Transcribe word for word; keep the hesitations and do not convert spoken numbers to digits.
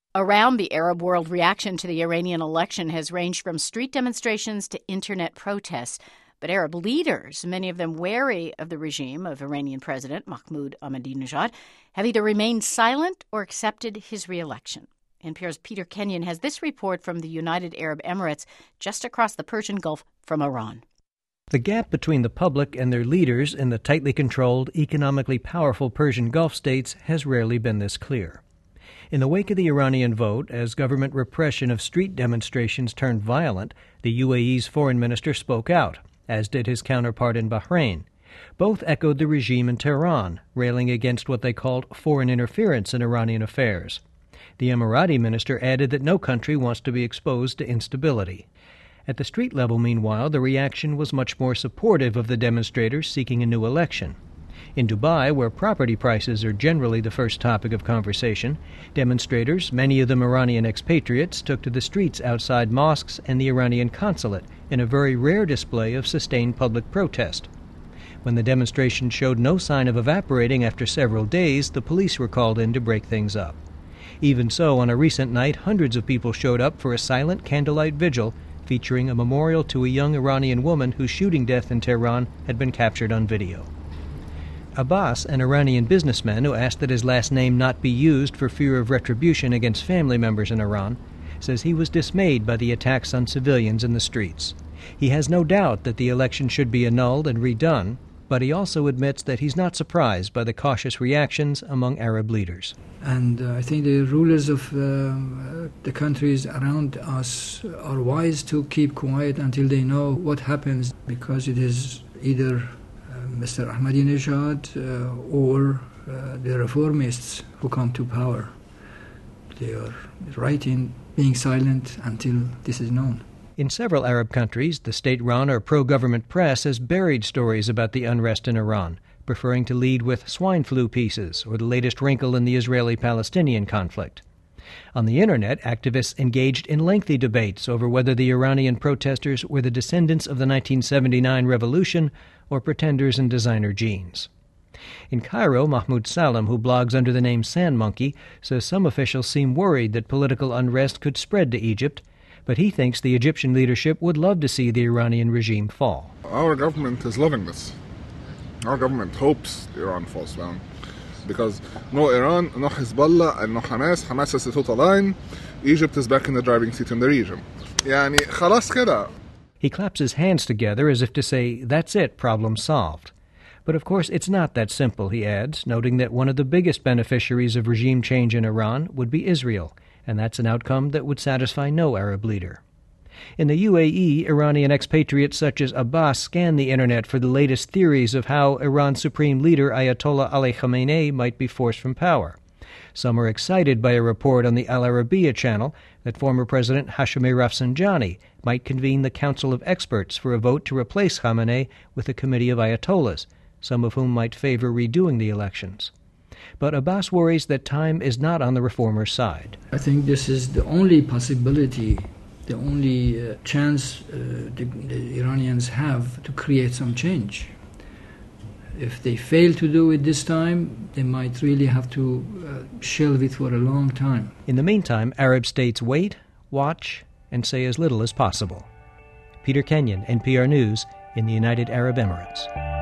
Around the Arab world, reaction to the Iranian election has ranged from street demonstrations to internet protests. But Arab leaders, many of them wary of the regime of Iranian President Mahmoud Ahmadinejad, have either remained silent or accepted his re-election. N P R's Peter Kenyon has this report from the United Arab Emirates, just across the Persian Gulf from Iran. The gap between the public and their leaders in the tightly controlled, economically powerful Persian Gulf states has rarely been this clear. In the wake of the Iranian vote, as government repression of street demonstrations turned violent, the U A E's foreign minister spoke out, as did his counterpart in Bahrain. Both echoed the regime in Tehran, railing against what they called foreign interference in Iranian affairs. The Emirati minister added that no country wants to be exposed to instability. At the street level, meanwhile, the reaction was much more supportive of the demonstrators seeking a new election. In Dubai, where property prices are generally the first topic of conversation, demonstrators, many of them Iranian expatriates, took to the streets outside mosques and the Iranian consulate in a very rare display of sustained public protest. When the demonstration showed no sign of evaporating after several days, the police were called in to break things up. Even so, on a recent night, hundreds of people showed up for a silent candlelight vigil featuring a memorial to a young Iranian woman whose shooting death in Tehran had been captured on video. Abbas, an Iranian businessman who asked that his last name not be used for fear of retribution against family members in Iran, says he was dismayed by the attacks on civilians in the streets. He has no doubt that the election should be annulled and redone, but he also admits that he's not surprised by the cautious reactions among Arab leaders. And uh, I think the rulers of uh, the countries around us are wise to keep quiet until they know what happens, because it is either Mister Ahmadinejad uh, or uh, the reformists who come to power. They are right in being silent until this is known. In several Arab countries, the state-run or pro-government press has buried stories about the unrest in Iran, preferring to lead with swine flu pieces or the latest wrinkle in the Israeli-Palestinian conflict. On the Internet, activists engaged in lengthy debates over whether the Iranian protesters were the descendants of the nineteen seventy-nine revolution or pretenders in designer jeans. In Cairo, Mahmoud Salem, who blogs under the name Sandmonkey, says some officials seem worried that political unrest could spread to Egypt, but he thinks the Egyptian leadership would love to see the Iranian regime fall. Our government is loving this. Our government hopes Iran falls down. Because no Iran, no Hezbollah, and no Hamas. Hamas is a total line. Egypt is back in the driving seat in the region. يعني خلاص كده. He claps his hands together as if to say, that's it, problem solved. But of course it's not that simple, he adds, noting that one of the biggest beneficiaries of regime change in Iran would be Israel, and that's an outcome that would satisfy no Arab leader. In the U A E, Iranian expatriates such as Abbas scan the Internet for the latest theories of how Iran's supreme leader Ayatollah Ali Khamenei might be forced from power. Some are excited by a report on the Al Arabiya channel that former President Hashemi Rafsanjani might convene the Council of Experts for a vote to replace Khamenei with a committee of Ayatollahs, some of whom might favor redoing the elections. But Abbas worries that time is not on the reformers' side. I think this is the only possibility, the only uh, chance uh, the, the Iranians have to create some change. If they fail to do it this time, they might really have to uh, shelve it for a long time. In the meantime, Arab states wait, watch, and say as little as possible. Peter Kenyon, N P R News, in the United Arab Emirates.